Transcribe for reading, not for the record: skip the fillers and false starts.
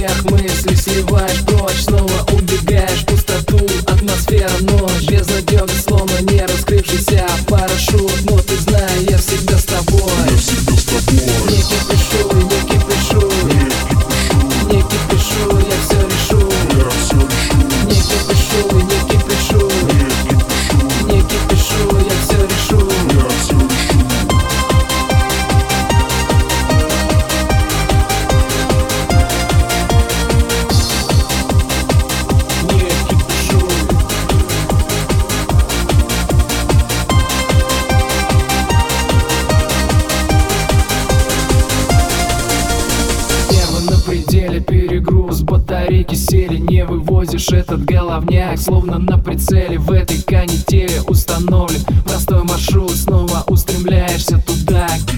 всех мыслей сливаешь прочь, снова убегаешь в пустоту. Атмосфера ночь, безнадега, словно не раскрывшийся парашют. Но ты знай, я всегда с тобой. Не кипишу, не кипишу, не кипишу, я все решу. Не кипишу, не кипишу, не кипишу, я все решу. Перегруз, батарейки сели, не вывозишь этот головняк. Словно на прицеле в этой канители установлен простой маршрут. Снова устремляешься туда,